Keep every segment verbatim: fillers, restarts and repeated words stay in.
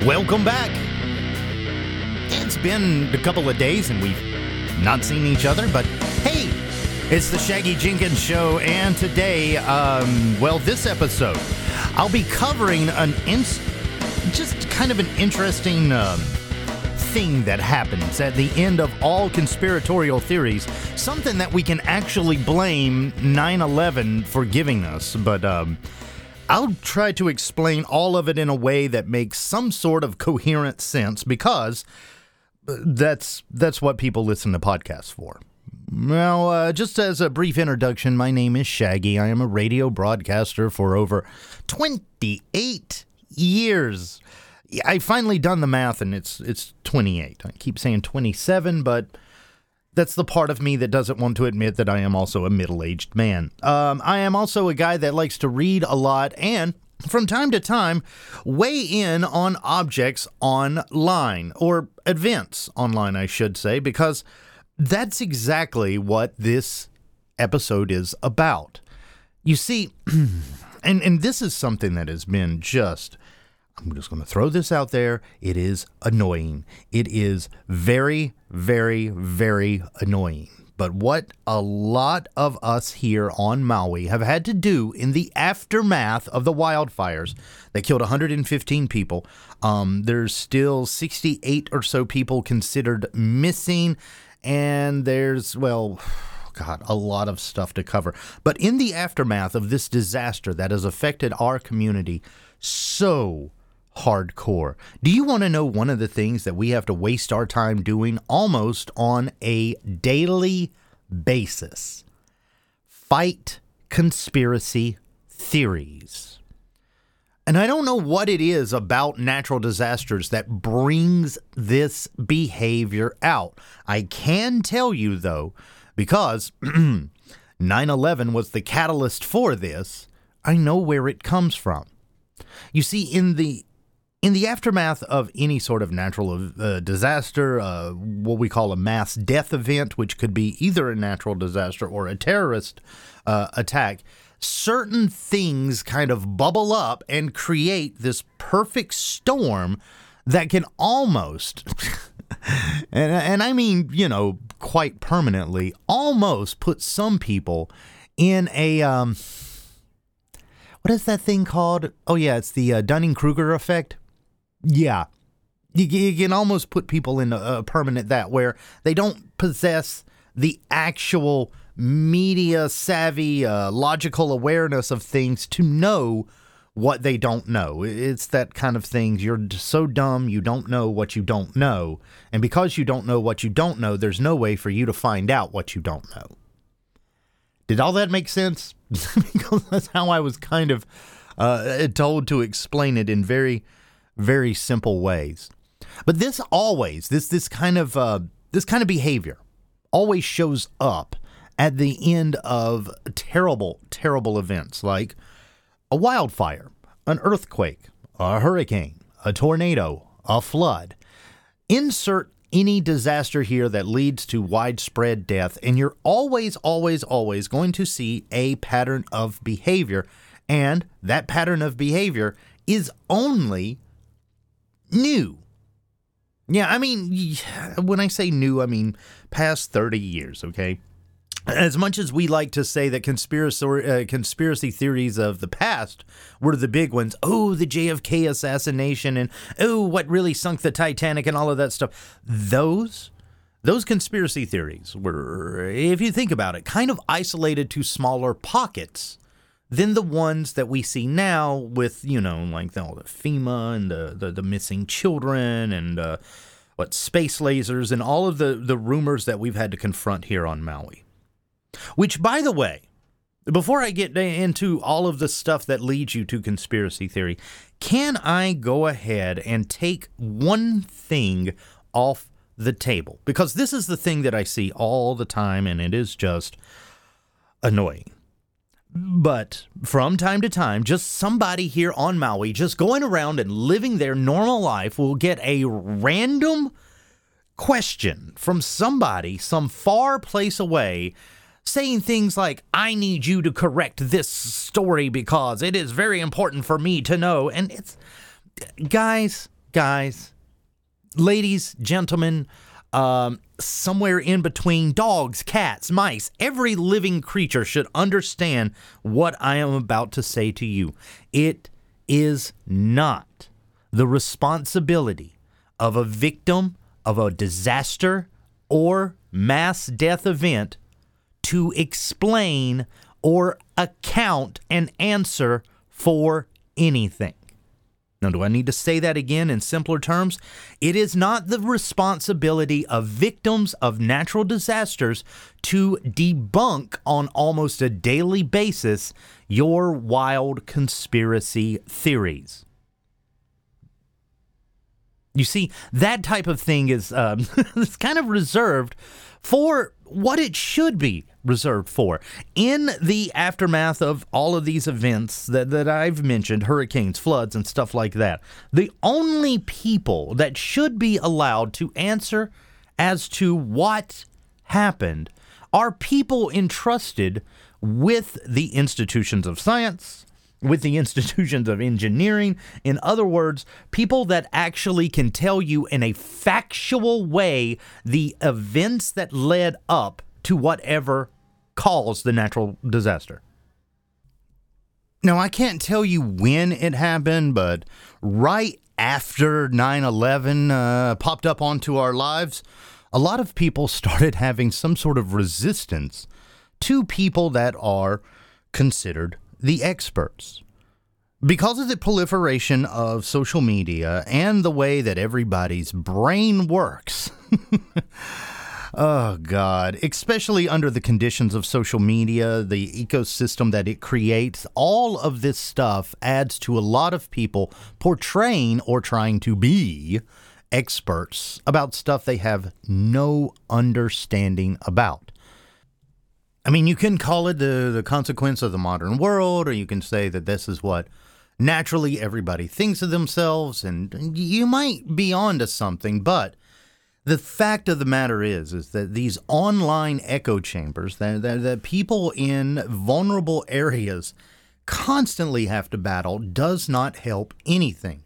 Welcome back. It's been a couple of days and we've not seen each other, but hey, it's the Shaggy Jenkins Show, and today, um, well, this episode, I'll be covering an ins- just kind of an interesting um, thing that happens at the end of all conspiratorial theories, something that we can actually blame nine eleven for giving us, but um, I'll try to explain all of it in a way that makes some sort of coherent sense, because that's that's what people listen to podcasts for. Well, uh, just as a brief introduction, my name is Shaggy. I am a radio broadcaster for over twenty-eight years. I finally done the math, and it's it's twenty-eight. I keep saying twenty-seven, but that's the part of me that doesn't want to admit that I am also a middle-aged man. Um, I am also a guy that likes to read a lot and, from time to time, weigh in on objects online, or events online, I should say, because that's exactly what this episode is about. You see, and, and this is something that has been just, I'm just going to throw this out there, it is annoying. It is very, very, very annoying. But what a lot of us here on Maui have had to do in the aftermath of the wildfires that killed one hundred fifteen people, um, there's still sixty-eight or so people considered missing, and there's, well, God, a lot of stuff to cover. But in the aftermath of this disaster that has affected our community so hardcore, do you want to know one of the things that we have to waste our time doing almost on a daily basis? Fight conspiracy theories. And I don't know what it is about natural disasters that brings this behavior out. I can tell you, though, because nine eleven was the catalyst for this, I know where it comes from. You see, in the In the aftermath of any sort of natural uh, disaster, uh, what we call a mass death event, which could be either a natural disaster or a terrorist uh, attack, certain things kind of bubble up and create this perfect storm that can almost, and, and I mean, you know, quite permanently, almost put some people in a... Um, what is that thing called? Oh, yeah, it's the uh, Dunning-Kruger effect. Yeah, you, you can almost put people in a, a permanent that, where they don't possess the actual media-savvy, uh, logical awareness of things to know what they don't know. It's that kind of thing. You're so dumb you don't know what you don't know. And because you don't know what you don't know, there's no way for you to find out what you don't know. Did all that make sense? Because that's how I was kind of uh, told to explain it in very... very simple ways. But this always, this this kind of uh, this kind of behavior always shows up at the end of terrible, terrible events like a wildfire, an earthquake, a hurricane, a tornado, a flood. Insert any disaster here that leads to widespread death, and you're always, always, always going to see a pattern of behavior, and that pattern of behavior is only new. Yeah, I mean, when I say new, I mean past thirty years, okay? As much as we like to say that conspiracy uh, conspiracy theories of the past were the big ones, oh, the J F K assassination, and oh, what really sunk the Titanic, and all of that stuff, those, those conspiracy theories were, if you think about it, kind of isolated to smaller pockets than the ones that we see now with, you know, like all the FEMA and the, the, the missing children and uh, what space lasers and all of the, the rumors that we've had to confront here on Maui. Which, by the way, before I get into all of the stuff that leads you to conspiracy theory, can I go ahead and take one thing off the table? Because this is the thing that I see all the time, and it is just annoying. But from time to time, just somebody here on Maui just going around and living their normal life will get a random question from somebody some far place away saying things like, I need you to correct this story because it is very important for me to know. And it's, guys, guys, ladies, gentlemen, um, somewhere in between, dogs, cats, mice, every living creature should understand what I am about to say to you. It is not the responsibility of a victim of a disaster or mass death event to explain or account and answer for anything. Now, do I need to say that again in simpler terms? It is not the responsibility of victims of natural disasters to debunk on almost a daily basis your wild conspiracy theories. You see, that type of thing is um, it's kind of reserved for what it should be reserved for. In the aftermath of all of these events that, that I've mentioned, hurricanes, floods, and stuff like that, the only people that should be allowed to answer as to what happened are people entrusted with the institutions of science, with the institutions of engineering. In other words, people that actually can tell you in a factual way the events that led up to whatever caused the natural disaster. Now, I can't tell you when it happened, but right after nine eleven uh, popped up onto our lives, a lot of people started having some sort of resistance to people that are considered the experts. Because of the proliferation of social media and the way that everybody's brain works, oh God, especially under the conditions of social media, the ecosystem that it creates, all of this stuff adds to a lot of people portraying or trying to be experts about stuff they have no understanding about. I mean, you can call it the, the consequence of the modern world, or you can say that this is what naturally everybody thinks of themselves, and you might be onto something, but the fact of the matter is, is that these online echo chambers that, that, that people in vulnerable areas constantly have to battle does not help anything.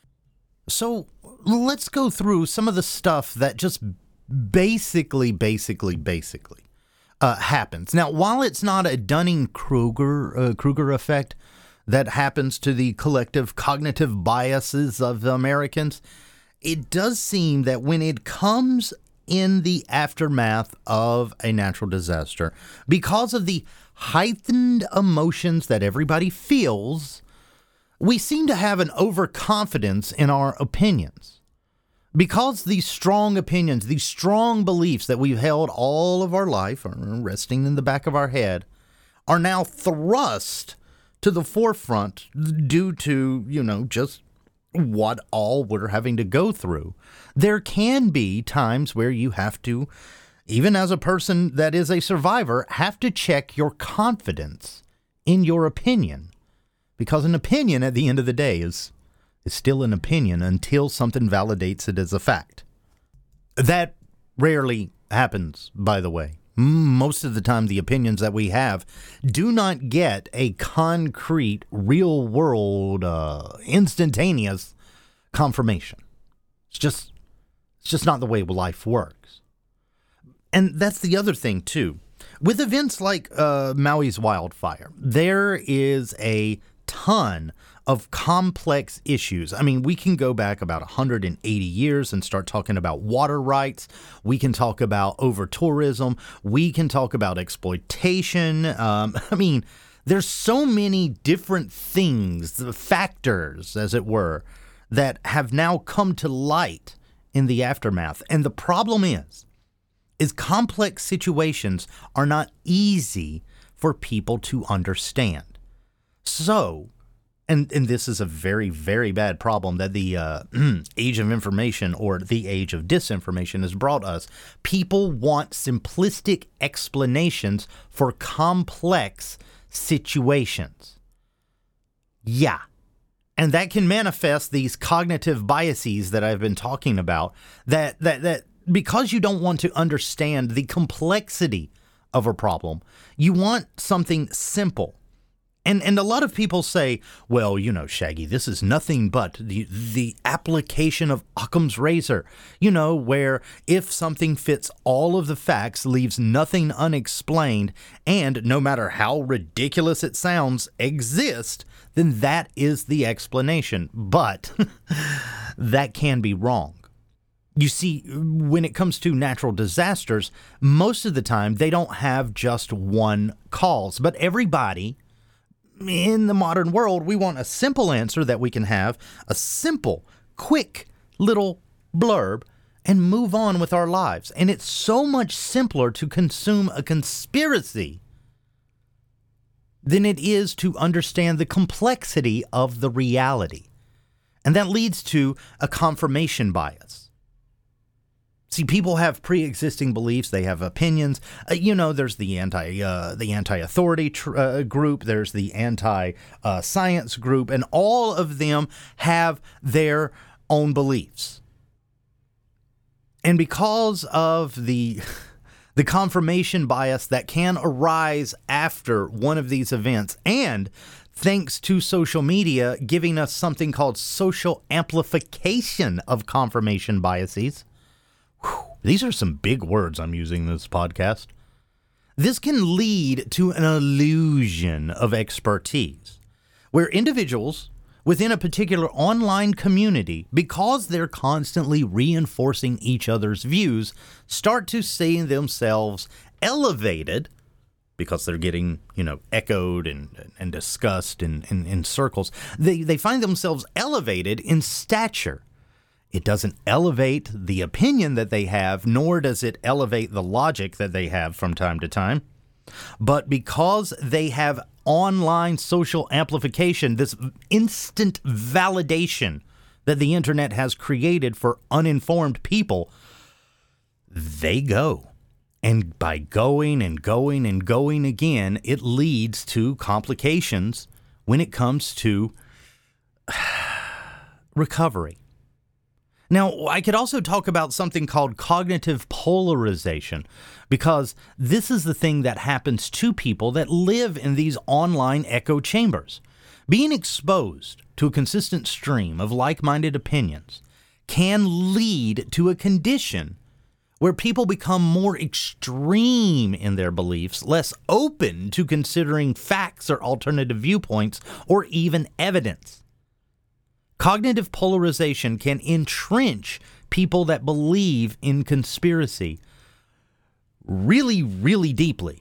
So let's go through some of the stuff that just basically, basically, basically Uh, happens. Now, while it's not a Dunning-Kruger uh, Kruger effect that happens to the collective cognitive biases of Americans, it does seem that when it comes in the aftermath of a natural disaster, because of the heightened emotions that everybody feels, we seem to have an overconfidence in our opinions. Because these strong opinions, these strong beliefs that we've held all of our life, are resting in the back of our head, are now thrust to the forefront due to, you know, just what all we're having to go through. There can be times where you have to, even as a person that is a survivor, have to check your confidence in your opinion. Because an opinion at the end of the day is is still an opinion until something validates it as a fact. That rarely happens, by the way. Most of the time, the opinions that we have do not get a concrete, real-world, uh, instantaneous confirmation. It's just, it's just not the way life works. And that's the other thing, too. With events like uh, Maui's wildfire, there is a ton of complex issues. I mean, we can go back about one hundred eighty years and start talking about water rights. We can talk about over-tourism. We can talk about exploitation. Um, I mean, there's so many different things, the factors, as it were, that have now come to light in the aftermath. And the problem is, is complex situations are not easy for people to understand. So, And and this is a very, very bad problem that the uh, age of information or the age of disinformation has brought us. People want simplistic explanations for complex situations. Yeah. And that can manifest these cognitive biases that I've been talking about, that that that because you don't want to understand the complexity of a problem, you want something simple And and a lot of people say, well, you know, Shaggy, this is nothing but the the application of Occam's razor, you know, where if something fits all of the facts, leaves nothing unexplained, and no matter how ridiculous it sounds, exists, then that is the explanation. But that can be wrong. You see, when it comes to natural disasters, most of the time they don't have just one cause, but everybody in the modern world, we want a simple answer that we can have, a simple, quick little blurb, and move on with our lives. And it's so much simpler to consume a conspiracy than it is to understand the complexity of the reality. And that leads to a confirmation bias. See, people have pre-existing beliefs. They have opinions. Uh, you know, there's the anti, uh, the anti-authority tr- uh, group. There's the anti-science uh, group, and all of them have their own beliefs. And because of the the confirmation bias that can arise after one of these events, and thanks to social media giving us something called social amplification of confirmation biases. These are some big words I'm using in this podcast. This can lead to an illusion of expertise, where individuals within a particular online community, because they're constantly reinforcing each other's views, start to see themselves elevated because they're getting, you know, echoed and, and discussed in, in, in circles. They, they find themselves elevated in stature. It doesn't elevate the opinion that they have, nor does it elevate the logic that they have from time to time. But because they have online social amplification, this instant validation that the internet has created for uninformed people, they go. And by going and going and going again, it leads to complications when it comes to recovery. Now, I could also talk about something called cognitive polarization, because this is the thing that happens to people that live in these online echo chambers. Being exposed to a consistent stream of like-minded opinions can lead to a condition where people become more extreme in their beliefs, less open to considering facts or alternative viewpoints or even evidence. Cognitive polarization can entrench people that believe in conspiracy really, really deeply.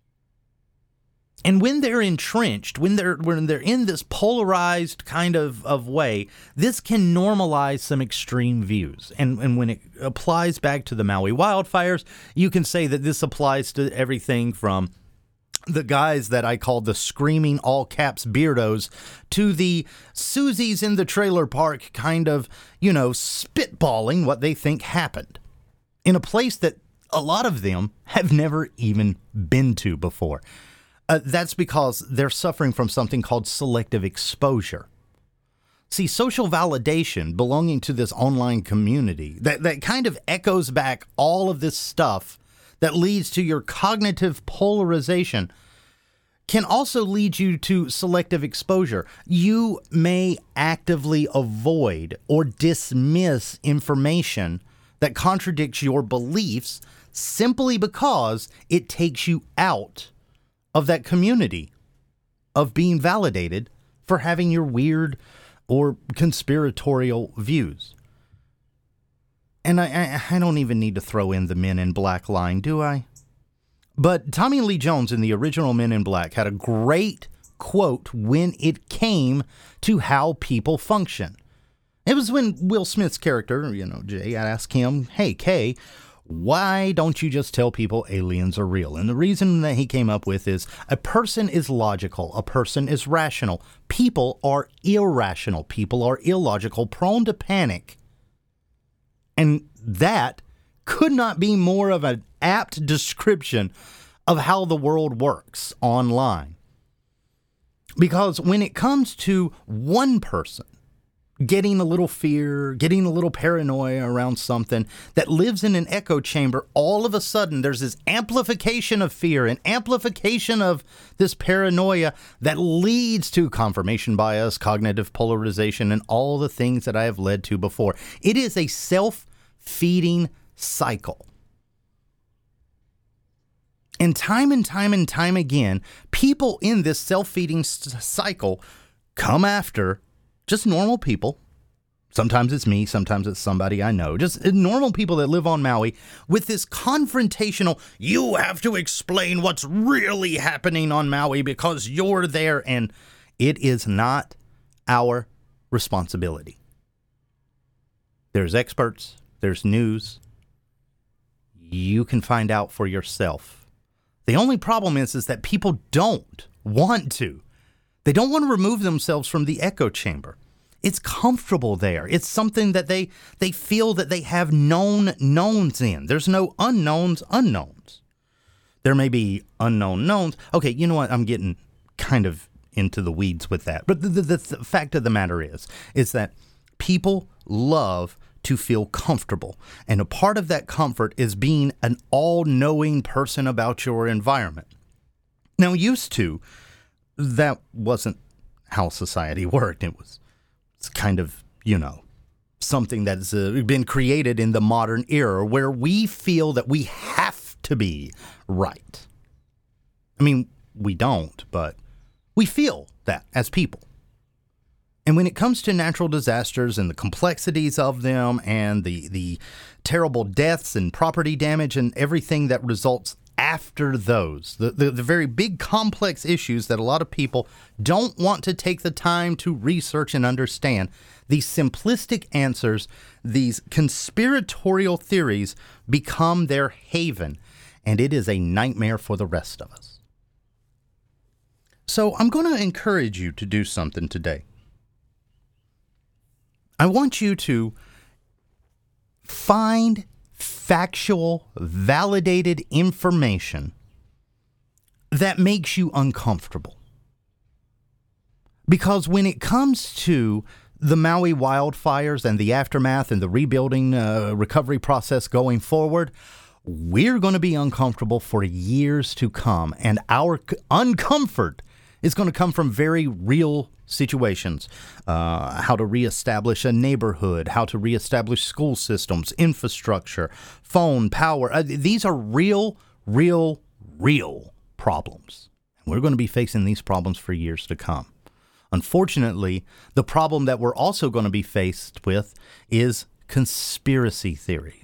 And when they're entrenched, when they're when they're in this polarized kind of, of way, this can normalize some extreme views. And, and when it applies back to the Maui wildfires, you can say that this applies to everything from the guys that I call the screaming all caps beardos to the Susies in the trailer park kind of, you know, spitballing what they think happened in a place that a lot of them have never even been to before. Uh, that's because they're suffering from something called selective exposure. See, social validation belonging to this online community that, that kind of echoes back all of this stuff that leads to your cognitive polarization can also lead you to selective exposure. You may actively avoid or dismiss information that contradicts your beliefs simply because it takes you out of that community of being validated for having your weird or conspiratorial views. And I, I, I don't even need to throw in the Men in Black line, do I? But Tommy Lee Jones in the original Men in Black had a great quote when it came to how people function. It was when Will Smith's character, you know, Jay, asked him, hey, Kay, why don't you just tell people aliens are real? And the reason that he came up with is a person is logical. A person is rational. People are irrational. People are illogical, prone to panic. And that could not be more of an apt description of how the world works online. Because when it comes to one person getting a little fear, getting a little paranoia around something that lives in an echo chamber, all of a sudden there's this amplification of fear and amplification of this paranoia that leads to confirmation bias, cognitive polarization, and all the things that I have led to before. It is a self-feeding cycle. And time and time and time again, people in this self-feeding s- cycle come after just normal people. Sometimes it's me, sometimes it's somebody I know. Just normal people that live on Maui with this confrontational, you have to explain what's really happening on Maui because you're there. And it is not our responsibility. There's experts, there's news. You can find out for yourself. The only problem is, is that people don't want to. They don't want to remove themselves from the echo chamber. It's comfortable there. It's something that they they feel that they have known knowns in. There's no unknowns unknowns. There may be unknown knowns. Okay, you know what? I'm getting kind of into the weeds with that. But the, the, the fact of the matter is, is that people love to feel comfortable. And a part of that comfort is being an all-knowing person about your environment. Now, used to, that wasn't how society worked. It was it's kind of, you know, something that's uh, been created in the modern era where we feel that we have to be right. I mean, we don't, but we feel that as people. And when it comes to natural disasters and the complexities of them and the, the terrible deaths and property damage and everything that results after those, the, the, the very big complex issues that a lot of people don't want to take the time to research and understand, these simplistic answers, these conspiratorial theories become their haven, and it is a nightmare for the rest of us. So I'm going to encourage you to do something today. I want you to find factual, validated information that makes you uncomfortable. Because when it comes to the Maui wildfires and the aftermath and the rebuilding uh, recovery process going forward, we're going to be uncomfortable for years to come. And our c- uncomfort is going to come from very real situations. Uh, how to reestablish a neighborhood, how to reestablish school systems, infrastructure, phone, power. Uh, these are real, real, real problems. And we're going to be facing these problems for years to come. Unfortunately, the problem that we're also going to be faced with is conspiracy theories.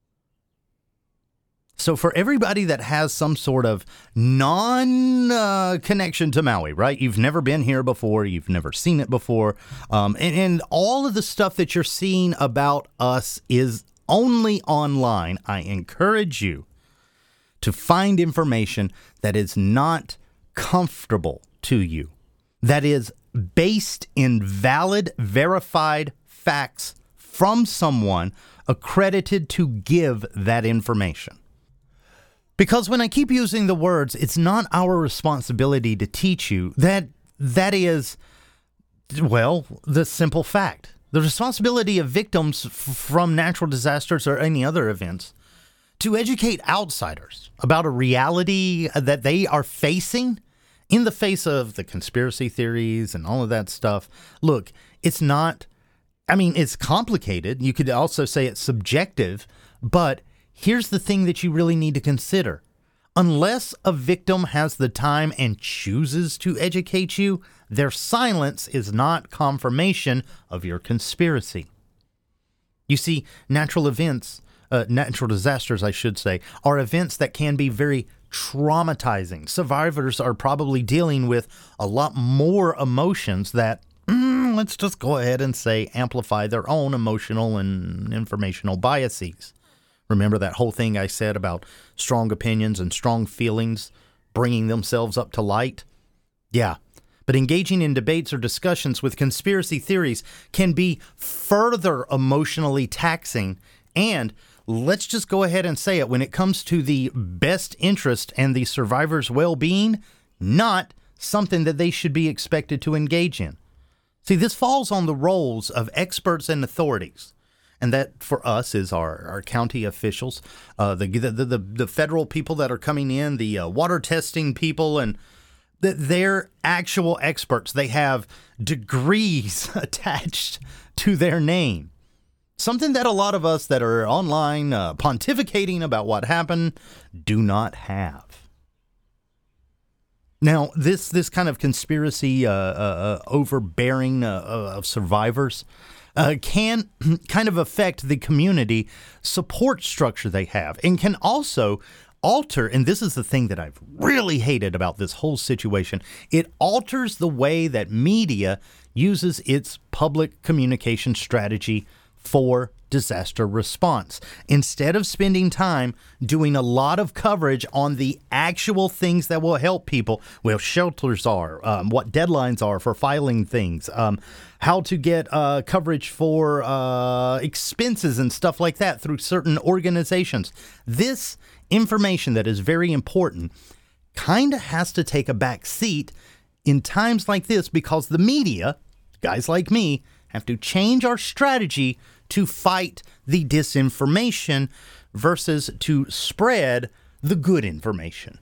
So for everybody that has some sort of non-connection uh, to Maui, right? You've never been here before. You've never seen it before. Um, and, and all of the stuff that you're seeing about us is only online. I encourage you to find information that is not comfortable to you, that is based in valid, verified facts from someone accredited to give that information. Because when I keep using the words, it's not our responsibility to teach you, that that is, well, the simple fact. The responsibility of victims f- from natural disasters or any other events to educate outsiders about a reality that they are facing in the face of the conspiracy theories and all of that stuff. Look, it's not, I mean, it's complicated. You could also say it's subjective, but here's the thing that you really need to consider. Unless a victim has the time and chooses to educate you, their silence is not confirmation of your conspiracy. You see, natural events, uh, natural disasters, I should say, are events that can be very traumatizing. Survivors are probably dealing with a lot more emotions that, mm, let's just go ahead and say, amplify their own emotional and informational biases. Remember that whole thing I said about strong opinions and strong feelings bringing themselves up to light? Yeah, but engaging in debates or discussions with conspiracy theories can be further emotionally taxing. And let's just go ahead and say it, when it comes to the best interest and the survivor's well-being, not something that they should be expected to engage in. See, this falls on the roles of experts and authorities. And that, for us, is our, our county officials, uh, the, the, the, the federal people that are coming in, the uh, water testing people, and the, they're actual experts. They have degrees attached to their name. Something that a lot of us that are online uh, pontificating about what happened do not have. Now, this this kind of conspiracy uh, uh, overbearing uh, of survivors uh, can kind of affect the community support structure they have, and can also alter, and this is the thing that I've really hated about this whole situation, it alters the way that media uses its public communication strategy for disaster response. Instead of spending time doing a lot of coverage on the actual things that will help people, where shelters are, um, what deadlines are for filing things, um, how to get uh, coverage for uh, expenses and stuff like that through certain organizations. This information that is very important kind of has to take a back seat in times like this, because the media, guys like me, have to change our strategy to fight the disinformation versus to spread the good information.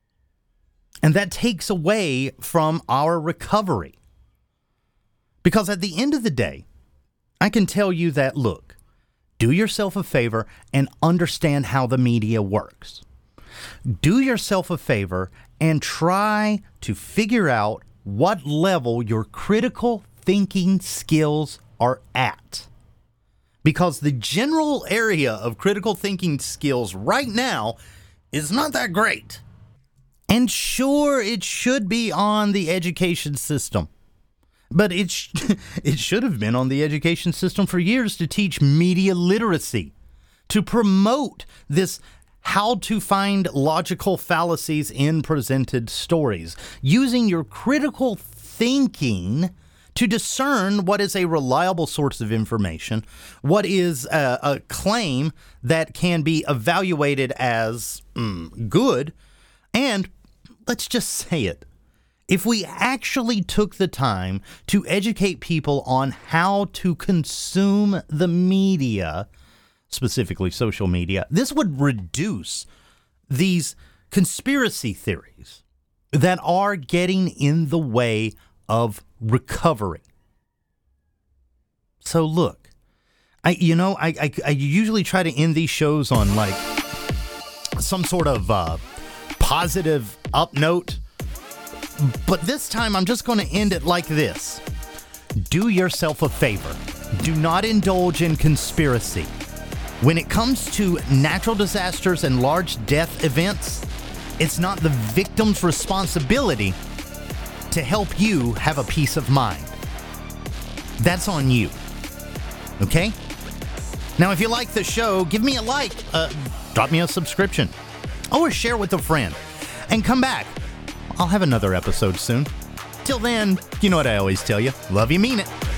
And that takes away from our recovery. Because at the end of the day, I can tell you that, look, do yourself a favor and understand how the media works. Do yourself a favor and try to figure out what level your critical thinking skills are at. Because the general area of critical thinking skills right now is not that great. And sure, it should be on the education system. But it, sh- it should have been on the education system for years to teach media literacy, to promote this how to find logical fallacies in presented stories, using your critical thinking to discern what is a reliable source of information, what is a, a claim that can be evaluated as mm, good, and let's just say it. If we actually took the time to educate people on how to consume the media, specifically social media, this would reduce these conspiracy theories that are getting in the way of recovery. So look, I you know I, I I usually try to end these shows on like some sort of uh, positive up note, but this time I'm just going to end it like this. Do yourself a favor. Do not indulge in conspiracy. When it comes to natural disasters and large death events, it's not the victim's responsibility to help you have a peace of mind. That's on you. Okay? Now, if you like the show, give me a like, uh, drop me a subscription, or share with a friend. And come back. I'll have another episode soon. Till then, you know what I always tell you. Love you, mean it.